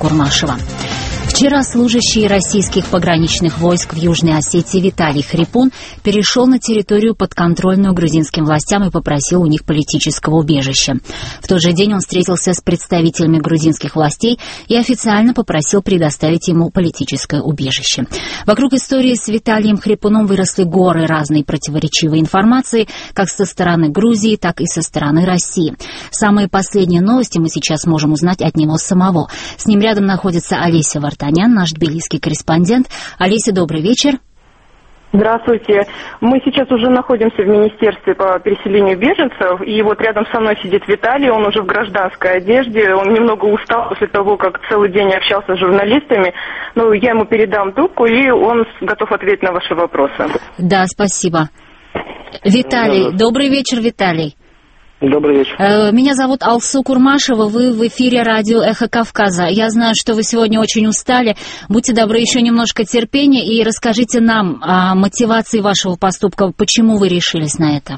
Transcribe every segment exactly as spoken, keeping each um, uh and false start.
Курмашева. Вчера служащий российских пограничных войск в Южной Осетии Виталий Хрипун перешел на территорию, подконтрольную грузинским властям, и попросил у них политического убежища. В тот же день он встретился с представителями грузинских властей и официально попросил предоставить ему политическое убежище. Вокруг истории с Виталием Хрипуном выросли горы разной противоречивой информации, как со стороны Грузии, так и со стороны России. Самые последние новости мы сейчас можем узнать от него самого. С ним рядом находится Олеся Вартанян, наш тбилисский корреспондент. Олеся, добрый вечер. Здравствуйте. Мы сейчас уже находимся в Министерстве по переселению беженцев, и вот рядом со мной сидит Виталий, он уже в гражданской одежде, он немного устал после того, как целый день общался с журналистами. Ну, я ему передам трубку, и он готов ответить на ваши вопросы. Да, спасибо. Виталий, да. Добрый вечер, Виталий. Добрый вечер. Меня зовут Алсу Курмашева, вы в эфире радио «Эхо Кавказа». Я знаю, что вы сегодня очень устали. Будьте добры, еще немножко терпения и расскажите нам о мотивации вашего поступка. Почему вы решились на это?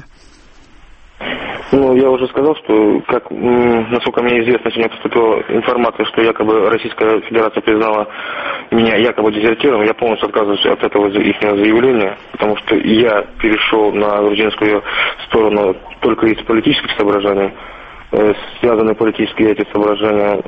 Ну, я уже сказал, что, как, насколько мне известно, сегодня поступила информация, что якобы Российская Федерация признала меня якобы дезертиром. Я полностью отказываюсь от этого их заявления, потому что я перешел на грузинскую сторону только из политических соображений. Связаны политические эти соображения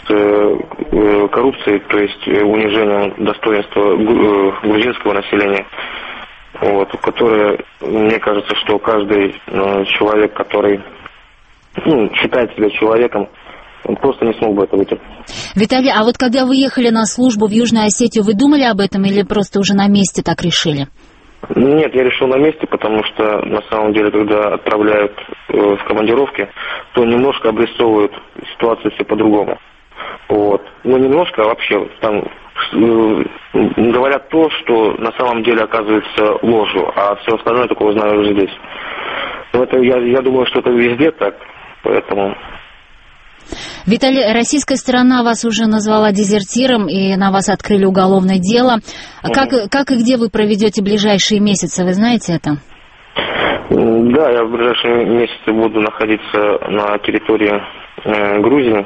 с коррупцией, то есть унижением достоинства грузинского населения. Вот, которые, мне кажется, что каждый э, человек, который ну, считает себя человеком, он просто не смог бы это вытерпеть. Виталий, а вот когда вы ехали на службу в Южную Осетию, вы думали об этом или просто уже на месте так решили? Нет, я решил на месте, потому что на самом деле, когда отправляют э, в командировки, то немножко обрисовывают ситуацию все по-другому. Вот. Ну, немножко, а вообще там говорят то, что на самом деле оказывается ложью, а все остальное только узнаю уже здесь. Но это, я, я думаю, что это везде так, поэтому... Виталий, российская сторона вас уже назвала дезертиром, и на вас открыли уголовное дело. Mm-hmm. Как, как и где вы проведете ближайшие месяцы, вы знаете это? Да, я в ближайшие месяцы буду находиться на территории э, Грузии.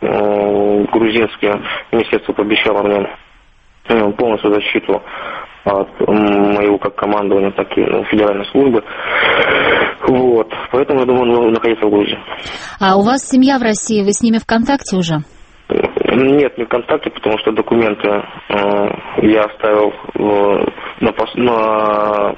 Грузинское министерство пообещало мне полностью защиту от моего как командования, так и федеральной службы. Вот. Поэтому я думаю, находиться в Грузии. А у вас семья в России, вы с ними в контакте уже? Нет, не в контакте, потому что документы э, я оставил э, на, на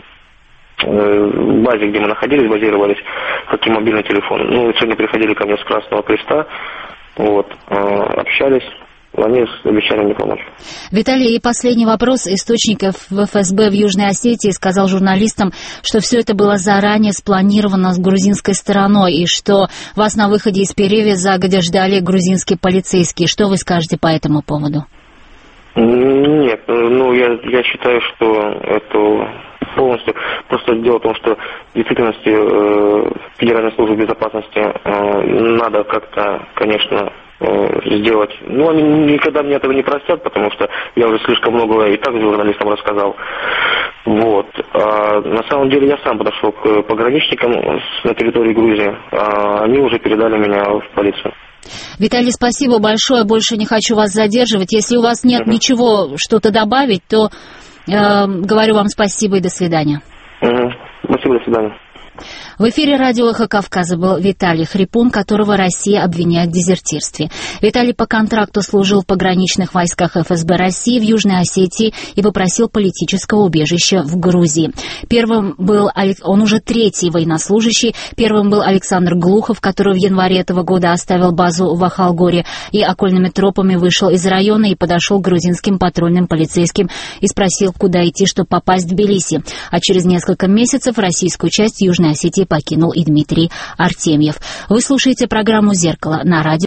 э, базе, где мы находились, базировались, как и мобильный телефон. Ну, сегодня приходили ко мне с Красного Креста. Вот, общались, они обещали мне помочь. Виталий, и последний вопрос. Источник в эф эс бэ в Южной Осетии сказал журналистам, что все это было заранее спланировано с грузинской стороной, и что вас на выходе из Переви загодя ждали грузинские полицейские. Что вы скажете по этому поводу? Нет, ну я, я считаю, что это полностью. Просто дело в том, что в действительности э, Федеральной службе безопасности э, надо как-то, конечно, э, сделать. Ну, они никогда мне этого не простят, потому что я уже слишком много и так журналистам рассказал. Вот. А на самом деле я сам подошел к пограничникам на территории Грузии, а они уже передали меня в полицию. Виталий, спасибо большое, больше не хочу вас задерживать. Если у вас нет uh-huh. ничего что-то добавить, то э, говорю вам спасибо и до свидания. Uh-huh. Спасибо, до свидания. В эфире радио «Эхо Кавказа» был Виталий Хрипун, которого Россия обвиняет в дезертирстве. Виталий по контракту служил в пограничных войсках эф эс бэ России в Южной Осетии и попросил политического убежища в Грузии. Первым был, он уже третий военнослужащий, первым был Александр Глухов, который в январе этого года оставил базу в Ахалгоре и окольными тропами вышел из района и подошел к грузинским патрульным полицейским и спросил, куда идти, чтобы попасть в Тбилиси. А через несколько месяцев российскую часть Южной Осетии покинул и Дмитрий Артемьев. Вы слушаете программу «Зеркало» на радио.